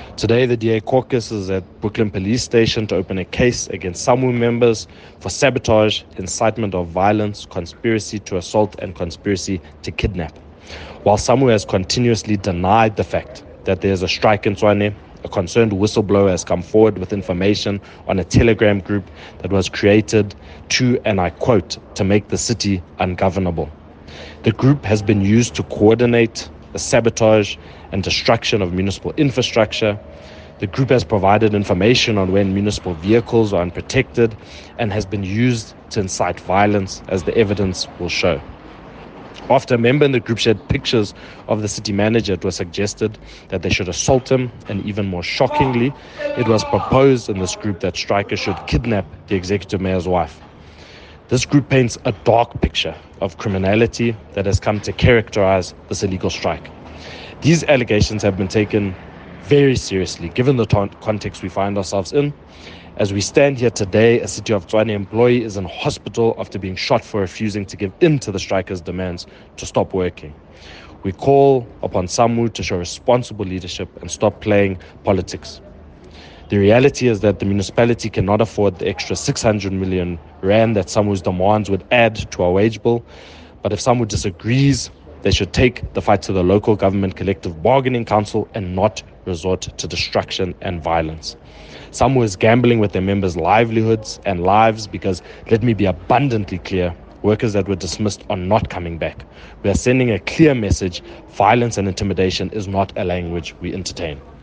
Today, the DA caucus is at Brooklyn Police Station to open a case against SAMWU members for sabotage, incitement of violence, conspiracy to assault, and conspiracy to kidnap. While SAMWU has continuously denied the fact that there is a strike in Tshwane, a concerned whistleblower has come forward with information on a Telegram group that was created to, and I quote, to make the city ungovernable. The group has been used to coordinate the sabotage and destruction of municipal infrastructure. The group has provided information on when municipal vehicles are unprotected and has been used to incite violence, as the evidence will show. After a member in the group shared pictures of the city manager, it was suggested that they should assault him, and even more shockingly, it was proposed in this group that strikers should kidnap the executive mayor's wife. This group paints a dark picture of criminality that has come to characterize this illegal strike. These allegations have been taken very seriously, given the context we find ourselves in. As we stand here today, a City of Tshwane employee is in hospital after being shot for refusing to give in to the strikers' demands to stop working. We call upon SAMWU to show responsible leadership and stop playing politics. The reality is that the municipality cannot afford the extra 600 million rand that SAMWU's demands would add to our wage bill. But if SAMWU disagrees, they should take the fight to the local government collective bargaining council and not resort to destruction and violence. SAMWU is gambling with their members' livelihoods and lives because, let me be abundantly clear, workers that were dismissed are not coming back. We are sending a clear message: violence and intimidation is not a language we entertain.